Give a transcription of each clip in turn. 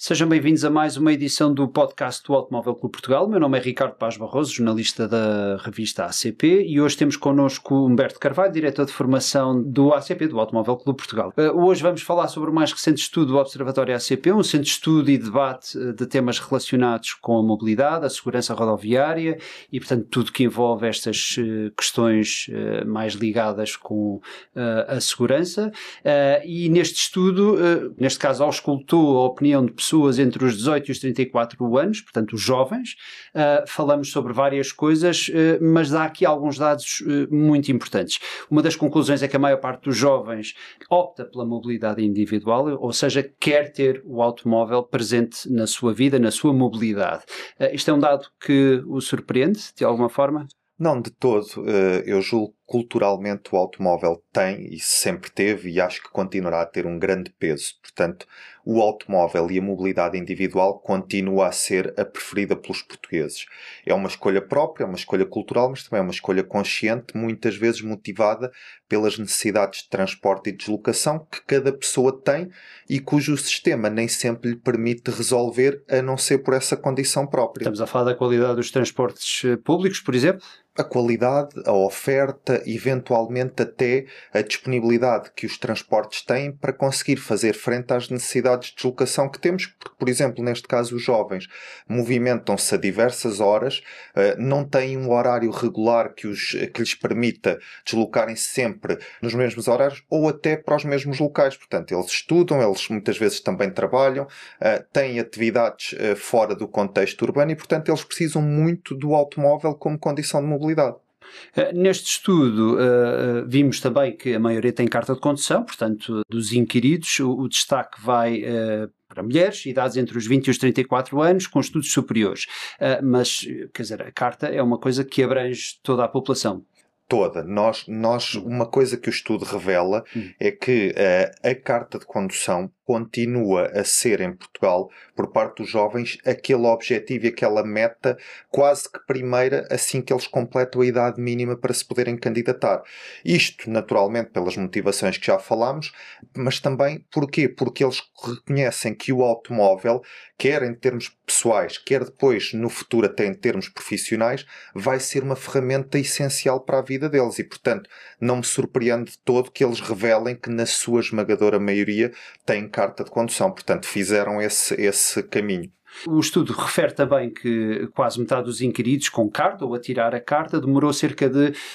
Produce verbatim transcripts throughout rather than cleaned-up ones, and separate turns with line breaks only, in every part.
Sejam bem-vindos a mais uma edição do podcast do Automóvel Clube Portugal. Meu nome é Ricardo Paz Barroso, jornalista da revista A C P, e hoje temos connosco Humberto Carvalho, diretor de formação do A C P, do Automóvel Clube Portugal. Uh, hoje vamos falar sobre o mais recente estudo do Observatório A C P, um centro de estudo e debate de temas relacionados com a mobilidade, a segurança rodoviária e, portanto, tudo que envolve estas uh, questões uh, mais ligadas com uh, a segurança. Uh, e neste estudo, uh, neste caso, auscultou a opinião de pessoas entre os dezoito e os trinta e quatro anos, portanto os jovens. Uh, falamos sobre várias coisas, uh, mas há aqui alguns dados uh, muito importantes. Uma das conclusões é que a maior parte dos jovens opta pela mobilidade individual, ou seja, quer ter o automóvel presente na sua vida, na sua mobilidade. Uh, isto é um dado que o surpreende, de alguma forma?
Não, de todo. Eu julgo que culturalmente o automóvel tem e sempre teve e acho que continuará a ter um grande peso. Portanto, o automóvel e a mobilidade individual continua a ser a preferida pelos portugueses. É uma escolha própria, é uma escolha cultural, mas também é uma escolha consciente, muitas vezes motivada pelas necessidades de transporte e deslocação que cada pessoa tem e cujo sistema nem sempre lhe permite resolver, a não ser por essa condição própria.
Estamos a falar da qualidade dos transportes públicos, por exemplo?
A qualidade, a oferta, eventualmente até a disponibilidade que os transportes têm para conseguir fazer frente às necessidades de deslocação que temos, porque, por exemplo, neste caso os jovens movimentam-se a diversas horas, não têm um horário regular que, os, que lhes permita deslocarem-se sempre nos mesmos horários ou até para os mesmos locais. Portanto, eles estudam, eles muitas vezes também trabalham, têm atividades fora do contexto urbano e, portanto, eles precisam muito do automóvel como condição de mobilidade.
Uh, neste estudo uh, vimos também que a maioria tem carta de condução, portanto, dos inquiridos, o, o destaque vai uh, para mulheres, idades entre os vinte e os trinta e quatro anos, com estudos superiores. Uh, mas, quer dizer, a carta é uma coisa que abrange toda a população.
Toda. Nós, nós, uma coisa que o estudo revela hum. é que uh, a carta de condução continua a ser em Portugal, por parte dos jovens, aquele objetivo e aquela meta quase que primeira assim que eles completam a idade mínima para se poderem candidatar. Isto, naturalmente, pelas motivações que já falámos, mas também porquê? Porque eles reconhecem que o automóvel, quer em termos pessoais, quer depois no futuro até em termos profissionais, vai ser uma ferramenta essencial para a vida deles e, portanto, não me surpreende de todo que eles revelem que na sua esmagadora maioria têm carta de condução, portanto fizeram esse, esse caminho.
O estudo refere também que quase metade dos inquiridos com carta ou a tirar a carta demorou cerca de uh,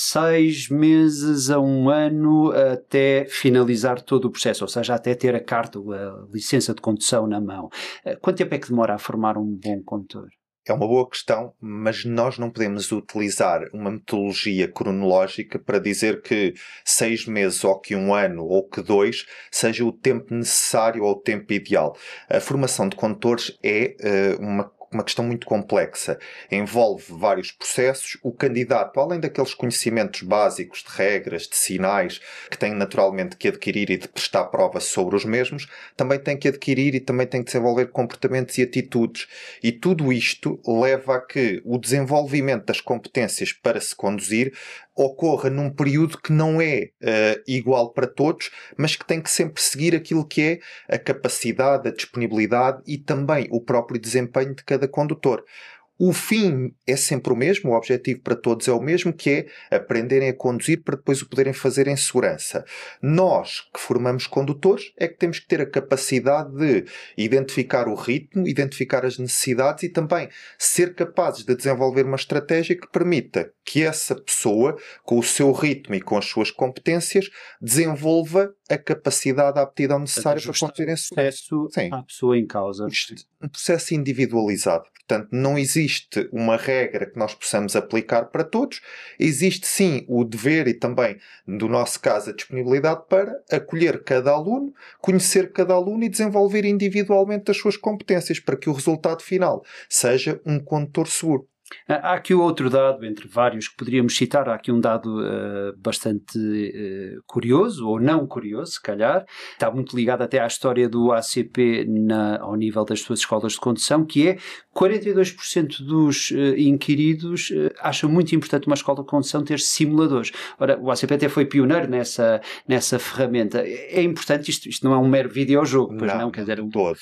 seis meses a um ano até finalizar todo o processo, ou seja, até ter a carta, a licença de condução na mão. Uh, quanto tempo é que demora a formar um bom condutor?
É uma boa questão, mas nós não podemos utilizar uma metodologia cronológica para dizer que seis meses ou que um ano ou que dois seja o tempo necessário ou o tempo ideal. A formação de condutores é uh, uma uma questão muito complexa. Envolve vários processos. O candidato, além daqueles conhecimentos básicos de regras, de sinais, que tem naturalmente que adquirir e de prestar prova sobre os mesmos, também tem que adquirir e também tem que desenvolver comportamentos e atitudes. E tudo isto leva a que o desenvolvimento das competências para se conduzir ocorra num período que não é uh, igual para todos, mas que tem que sempre seguir aquilo que é a capacidade, a disponibilidade e também o próprio desempenho de cada condutor. O fim é sempre o mesmo, o objetivo para todos é o mesmo, que é aprenderem a conduzir para depois o poderem fazer em segurança. Nós, que formamos condutores, é que temos que ter a capacidade de identificar o ritmo, identificar as necessidades e também ser capazes de desenvolver uma estratégia que permita que essa pessoa, com o seu ritmo e com as suas competências, desenvolva a capacidade, a aptidão necessária para conduzir em segurança.
Sim. À pessoa em causa.
Um processo individualizado. Portanto, não existe uma regra que nós possamos aplicar para todos. Existe sim o dever e também, no nosso caso, a disponibilidade para acolher cada aluno, conhecer cada aluno e desenvolver individualmente as suas competências para que o resultado final seja um condutor seguro.
Há aqui outro dado, entre vários que poderíamos citar, há aqui um dado uh, bastante uh, curioso, ou não curioso, se calhar, está muito ligado até à história do A C P na, ao nível das suas escolas de condução, que é quarenta e dois por cento dos uh, inquiridos uh, acham muito importante uma escola de condução ter simuladores. Ora, o A C P até foi pioneiro nessa, nessa ferramenta. É importante, isto, isto não é um mero videojogo, pois não, não quer dizer...
Todo.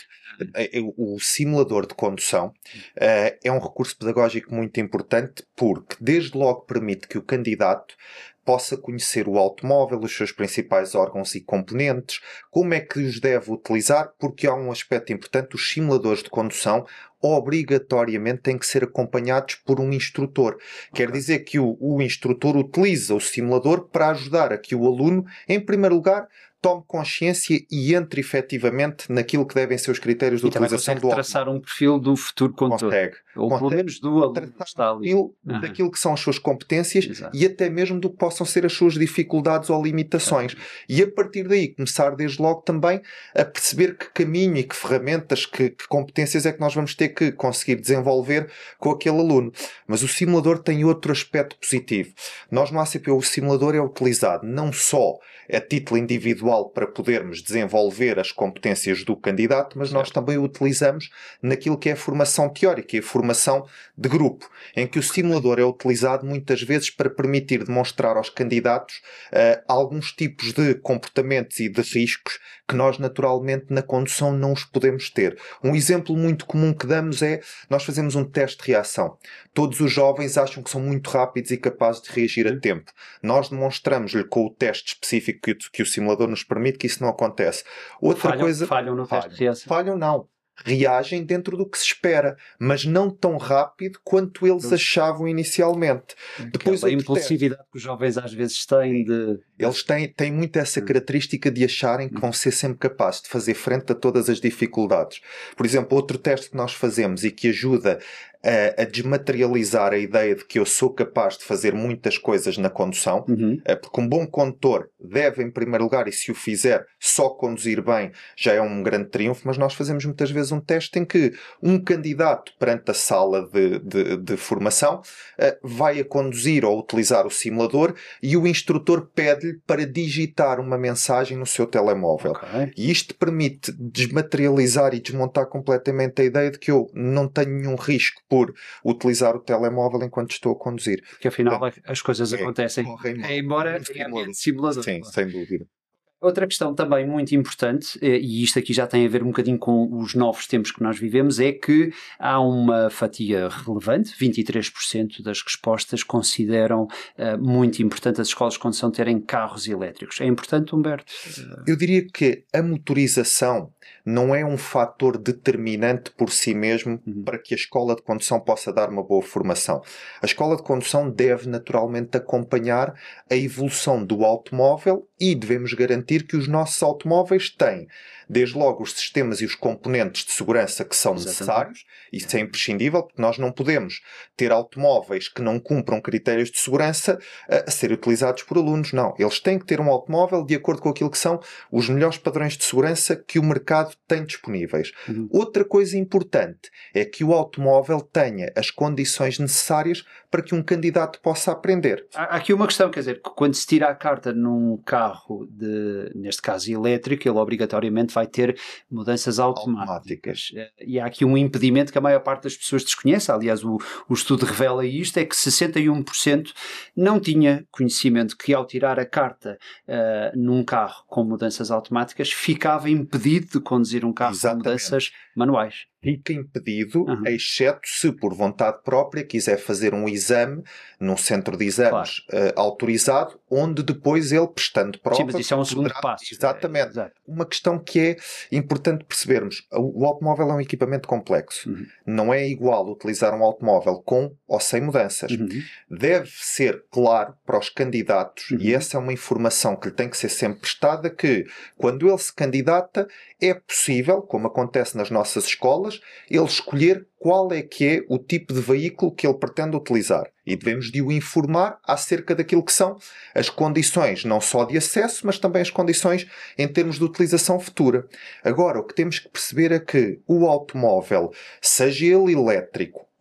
O simulador de condução uh, é um recurso pedagógico muito importante porque desde logo permite que o candidato possa conhecer o automóvel, os seus principais órgãos e componentes, como é que os deve utilizar, porque há um aspecto importante: os simuladores de condução obrigatoriamente têm que ser acompanhados por um instrutor. Quer dizer que o, o instrutor utiliza o simulador para ajudar a que o aluno, em primeiro lugar, tome consciência e entre efetivamente naquilo que devem ser os critérios de
e
utilização do
automóvel. traçar um perfil do futuro condutor.
Consegue.
Ou
consegue
pelo menos do aluno que está ali.
Um perfil daquilo que são as suas competências.
Exato.
E até mesmo do que possam ser as suas dificuldades ou limitações. Exato. E a partir daí começar desde logo também a perceber que caminho e que ferramentas, que, que competências é que nós vamos ter que conseguir desenvolver com aquele aluno. Mas o simulador tem outro aspecto positivo. Nós no A C P o simulador é utilizado não só a título individual para podermos desenvolver as competências do candidato, mas certo. Nós também o utilizamos naquilo que é a formação teórica e a formação de grupo, em que o simulador é utilizado muitas vezes para permitir demonstrar aos candidatos uh, alguns tipos de comportamentos e de riscos que nós naturalmente na condução não os podemos ter. Um exemplo muito comum que damos é, nós fazemos um teste de reação. Todos os jovens acham que são muito rápidos e capazes de reagir a tempo. Nós demonstramos-lhe com o teste específico que, que o simulador nos permite que isso não acontece. Outra
falham,
coisa...
Falham no
falham,
teste de reação.
Falham não. Reagem dentro do que se espera, mas não tão rápido quanto eles achavam inicialmente.
Aquela
Depois
a impulsividade teste. Que os jovens às vezes têm de...
Eles têm, têm muito essa característica de acharem que vão ser sempre capazes de fazer frente a todas as dificuldades. Por exemplo, outro teste que nós fazemos e que ajuda a, a desmaterializar a ideia de que eu sou capaz de fazer muitas coisas na condução,
uhum.
porque um bom condutor deve, em primeiro lugar, e se o fizer, só conduzir bem já é um grande triunfo, mas nós fazemos muitas vezes um teste em que um candidato perante a sala de, de, de formação vai a conduzir ou utilizar o simulador e o instrutor pede-lhe para digitar uma mensagem no seu telemóvel.
Okay.
E isto permite desmaterializar e desmontar completamente a ideia de que eu não tenho nenhum risco por utilizar o telemóvel enquanto estou a conduzir.
Porque afinal então, as coisas é, acontecem,
é,
embora em simulador.
Sim, sem dúvida.
Outra questão também muito importante, e isto aqui já tem a ver um bocadinho com os novos tempos que nós vivemos, é que há uma fatia relevante, vinte e três por cento das respostas consideram uh, muito importante as escolas de condução terem carros elétricos. É importante, Humberto?
Eu diria que a motorização não é um fator determinante por si mesmo uhum. para que a escola de condução possa dar uma boa formação. A escola de condução deve naturalmente acompanhar a evolução do automóvel e devemos garantir que os nossos automóveis têm, desde logo, os sistemas e os componentes de segurança que são Exatamente. necessários. Isso é imprescindível, porque nós não podemos ter automóveis que não cumpram critérios de segurança a, a ser utilizados por alunos. Não, eles têm que ter um automóvel de acordo com aquilo que são os melhores padrões de segurança que o mercado tem disponíveis.
Uhum.
Outra coisa importante é que o automóvel tenha as condições necessárias para que um candidato possa aprender.
Há aqui uma questão, quer dizer, quando se tira a carta num carro, de, neste caso elétrico, ele obrigatoriamente vai ter mudanças automáticas. automáticas. E há aqui um impedimento que a maior parte das pessoas desconhece. Aliás, o, o estudo revela isto, é que sessenta e um por cento não tinha conhecimento que ao tirar a carta uh, num carro com mudanças automáticas ficava impedido de conduzir um carro Exatamente. com mudanças manuais.
Fica impedido,
uhum.
exceto se por vontade própria quiser fazer um exame num centro de exames claro. uh, autorizado, onde depois ele, prestando provas...
Sim, mas isso é um segundo
poderá...
passo.
Exatamente.
É,
uma questão que é importante percebermos. O automóvel é um equipamento complexo.
Uhum.
Não é igual utilizar um automóvel com ou sem mudanças.
Uhum.
Deve ser claro para os candidatos,
uhum.
e essa é uma informação que lhe tem que ser sempre prestada, que quando ele se candidata, é possível, como acontece nas nossas escolas, ele escolher qual é que é o tipo de veículo que ele pretende utilizar. E devemos de o informar acerca daquilo que são as condições, não só de acesso, mas também as condições em termos de utilização futura. Agora, o que temos que perceber é que o automóvel, seja ele elétrico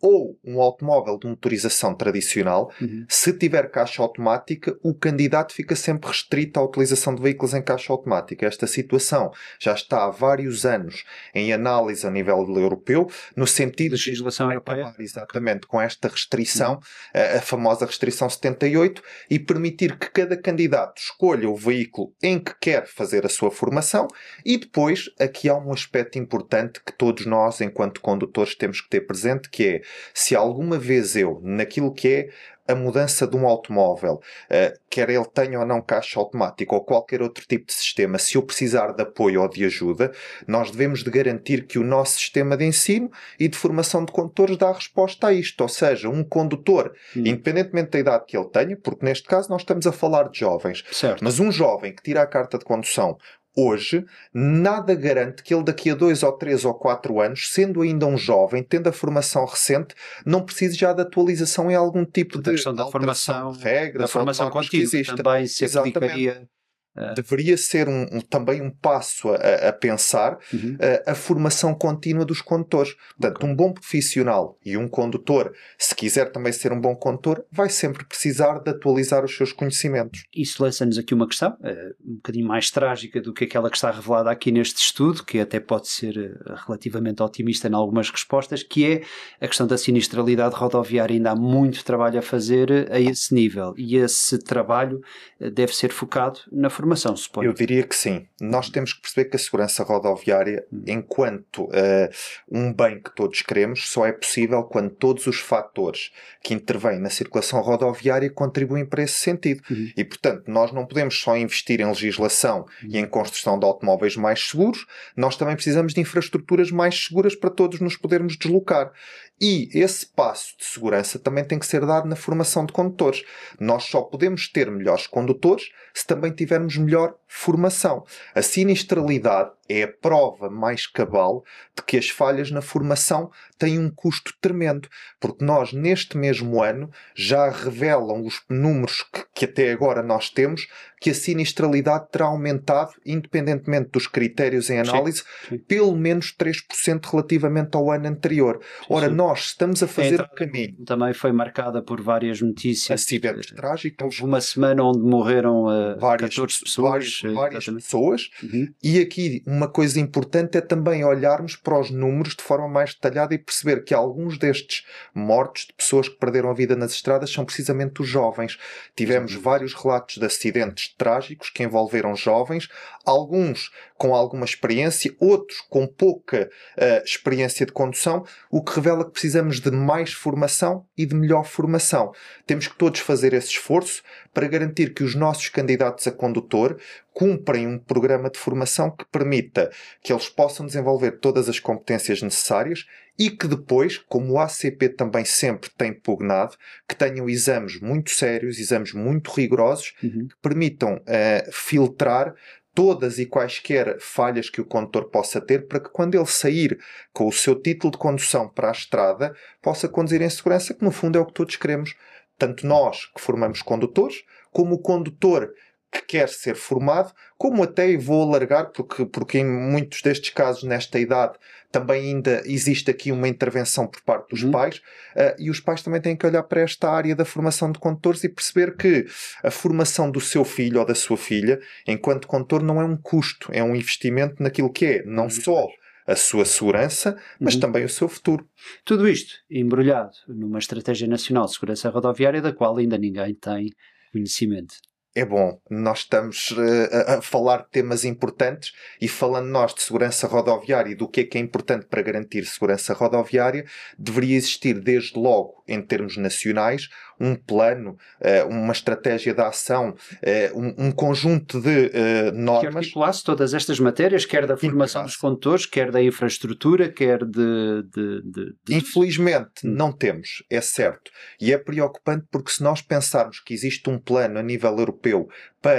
ou um automóvel de motorização tradicional, uhum. se tiver caixa automática, o candidato fica sempre restrito à utilização de veículos em caixa automática. Esta situação já está há vários anos em análise a nível europeu, no sentido
de legislação europeia,
exatamente, com esta restrição, uhum. a, a famosa restrição setenta e oito, e permitir que cada candidato escolha o veículo em que quer fazer a sua formação. E depois, aqui há um aspecto importante que todos nós, enquanto condutores, temos que ter presente, que é, se alguma vez eu, naquilo que é a mudança de um automóvel, uh, quer ele tenha ou não caixa automática ou qualquer outro tipo de sistema, se eu precisar de apoio ou de ajuda, nós devemos de garantir que o nosso sistema de ensino e de formação de condutores dá resposta a isto. Ou seja, um condutor, hum. independentemente da idade que ele tenha, porque neste caso nós estamos a falar de jovens,
certo.
Mas um jovem que tira a carta de condução hoje, nada garante que ele daqui a dois ou três ou quatro anos, sendo ainda um jovem, tendo a formação recente, não precise já de atualização em algum tipo
da
de
questão da formação,
de regras,
da formação contínua também se
Exatamente.
aplicaria.
Deveria ser um, um, também um passo a, a pensar
uhum.
a, a formação contínua dos condutores. Portanto, okay. um bom profissional e um condutor, se quiser também ser um bom condutor, vai sempre precisar de atualizar os seus conhecimentos.
Isso lança-nos aqui uma questão, um bocadinho mais trágica do que aquela que está revelada aqui neste estudo, que até pode ser relativamente otimista em algumas respostas, que é a questão da sinistralidade rodoviária. Ainda há muito trabalho a fazer a esse nível, e esse trabalho deve ser focado na formação. Formação, suponho.
Eu diria que sim. Nós temos que perceber que a segurança rodoviária, hum. enquanto uh, um bem que todos queremos, só é possível quando todos os fatores que intervêm na circulação rodoviária contribuem para esse sentido.
Uhum.
E, portanto, nós não podemos só investir em legislação uhum. e em construção de automóveis mais seguros, nós também precisamos de infraestruturas mais seguras para todos nos podermos deslocar. E esse passo de segurança também tem que ser dado na formação de condutores. Nós só podemos ter melhores condutores se também tivermos melhor formação. A sinistralidade é a prova mais cabal de que as falhas na formação têm um custo tremendo, porque nós, neste mesmo ano, já revelam os números que, que até agora nós temos, que a sinistralidade terá aumentado, independentemente dos critérios em análise, sim, sim. pelo menos três por cento relativamente ao ano anterior. Sim, Ora, sim. nós estamos a fazer o caminho.
Também foi marcada por várias notícias.
Acidentes uh, trágicos.
Uma semana onde morreram uh,
várias,
catorze pessoas.
Várias, várias pessoas. Uhum. E aqui uma coisa importante é também olharmos para os números de forma mais detalhada e perceber que alguns destes mortos de pessoas que perderam a vida nas estradas são precisamente os jovens. Tivemos Exatamente. vários relatos de acidentes trágicos que envolveram jovens, alguns com alguma experiência, outros com pouca uh, experiência de condução, o que revela que precisamos de mais formação e de melhor formação. Temos que todos fazer esse esforço para garantir que os nossos candidatos a condutor cumprem um programa de formação que permita que eles possam desenvolver todas as competências necessárias e que depois, como o A C P também sempre tem pugnado, que tenham exames muito sérios, exames muito rigorosos,
uhum.
que permitam uh, filtrar todas e quaisquer falhas que o condutor possa ter, para que quando ele sair com o seu título de condução para a estrada, possa conduzir em segurança, que no fundo é o que todos queremos. Tanto nós que formamos condutores, como o condutor que quer ser formado, como até, e vou alargar, porque, porque em muitos destes casos, nesta idade, também ainda existe aqui uma intervenção por parte dos uhum. pais, uh, e os pais também têm que olhar para esta área da formação de condutores e perceber que a formação do seu filho ou da sua filha, enquanto condutor, não é um custo, é um investimento naquilo que é, não uhum. só a sua segurança, mas uhum. também o seu futuro.
Tudo isto embrulhado numa Estratégia Nacional de Segurança Rodoviária, da qual ainda ninguém tem conhecimento.
É bom, nós estamos uh, a falar de temas importantes e falando nós de segurança rodoviária e do que é que é importante para garantir segurança rodoviária, deveria existir desde logo, em termos nacionais, um plano, uh, uma estratégia de ação, uh, um, um conjunto de uh, normas.
Que articulasse todas estas matérias, quer da formação dos condutores, quer da infraestrutura, quer de... de, de, de...
Infelizmente hum. não temos, é certo. E é preocupante porque se nós pensarmos que existe um plano a nível europeu para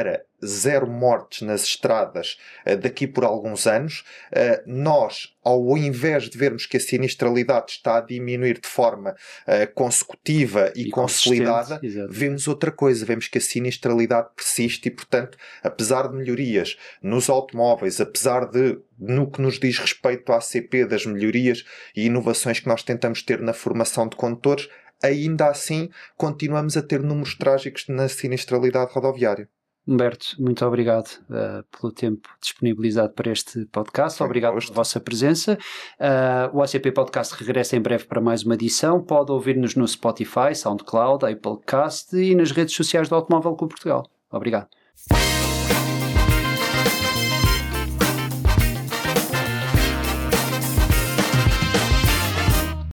zero mortes nas estradas uh, daqui por alguns anos, uh, nós, ao invés de vermos que a sinistralidade está a diminuir de forma uh, consecutiva e, e consolidada, vemos outra coisa, vemos que a sinistralidade persiste e, portanto, apesar de melhorias nos automóveis, apesar de, no que nos diz respeito à A C P, das melhorias e inovações que nós tentamos ter na formação de condutores, ainda assim continuamos a ter números trágicos na sinistralidade rodoviária.
Humberto, muito obrigado uh, pelo tempo disponibilizado para este podcast. Foi obrigado pela vossa presença. Uh, o A C P Podcast regressa em breve para mais uma edição. Pode ouvir-nos no Spotify, SoundCloud, Applecast e nas redes sociais do Automóvel Clube Portugal. Obrigado.